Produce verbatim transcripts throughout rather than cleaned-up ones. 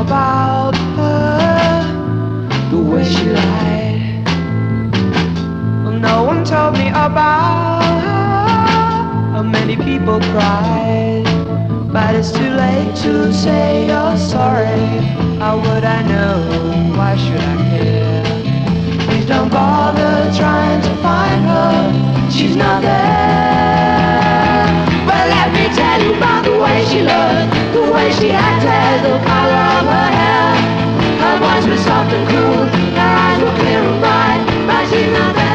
about her, the way she lied. Well, no one told me about her, how many people cried. But it's too late to say you're sorry. How would I know? Why should I care? Please don't bother trying to find her. She's not there. Well, let me tell you about the way she looked, the way she acted, the color of her hair. Her voice was soft and cool, her eyes were clear and bright, but she's not there.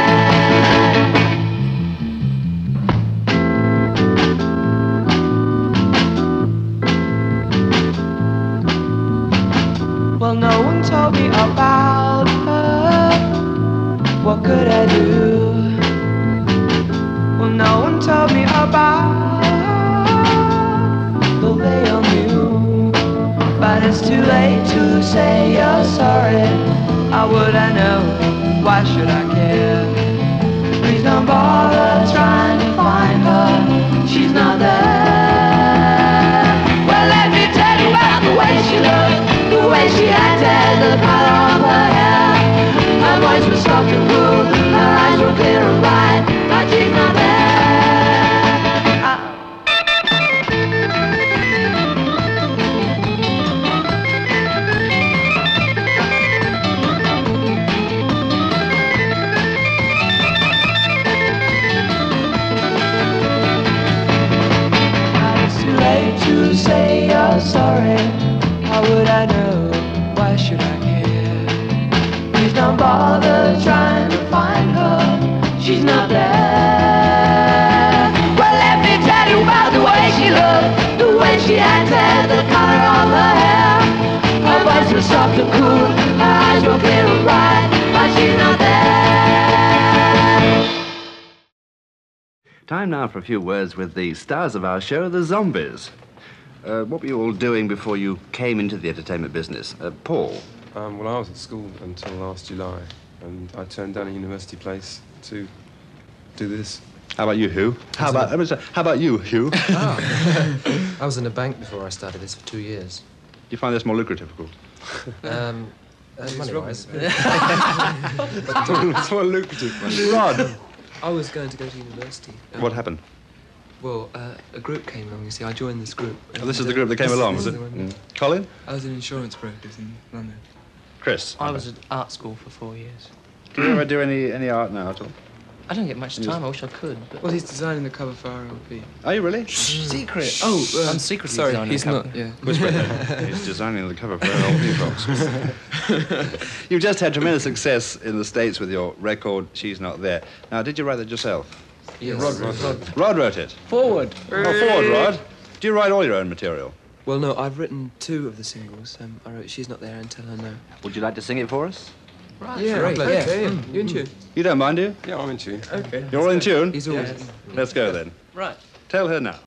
Well, no one told me about her. What could I do? Well, no one told me about her, though they all knew. But it's too late to say you're sorry. How would I know? Why should I care? Please don't bother trying to find her. She's not there. Well, let me tell you about the way she looked, the way she acted, the color of her hair. Her voice was soft and cool, her eyes were clear and bright, but she's not there. To say you're sorry, how would I know? Why should I care? Please don't bother trying to find her. She's not there. Well, let me tell you about the way she looked, the way she acted, the color of her hair. Her voice was soft and cool, her eyes were clear and bright, but she's not there. Time now for a few words with the stars of our show, the Zombies. Uh, what were you all doing before you came into the entertainment business? Uh, Paul? Um, well, I was at school until last July, and I turned down a university place to do this. How about you, Hugh? How about, a... how about you, Hugh? Oh. I was in a bank before I started this for two years. Do you find this more lucrative, of course? Um, uh, money-wise. It's more lucrative. Rod? I was going to go to university. Um, What happened? Well, uh, a group came along, you see. I joined this group. Oh, this is the group that came along, was it? Mm. Colin? I was in insurance brokers in London. Chris? I was at art school for four years. Do you ever do any, any art now at all? I don't get much time. I wish I could. But... Well, he's designing the cover for R L P. Are you really? Secret. Oh, uh, I'm secretly sorry, designing he's the cover. not, yeah. Whisper it. He's designing the cover for R L P, folks. You've just had tremendous success in the States with your record, She's Not There. Now, did you write that yourself? Yes. Rod, Rod, Rod. Rod wrote it. Forward. Oh, forward, Rod. Do you write all your own material? Well, no, I've written two of the singles. Um, I wrote She's Not There and Tell Her No. Would you like to sing it for us? Right, yeah, great. Okay, Yeah, yeah. mm. You in tune? You don't mind, do you? Yeah, I'm in tune. Okay. You're all in tune? He's always... Let's go then. Right. Tell Her Now.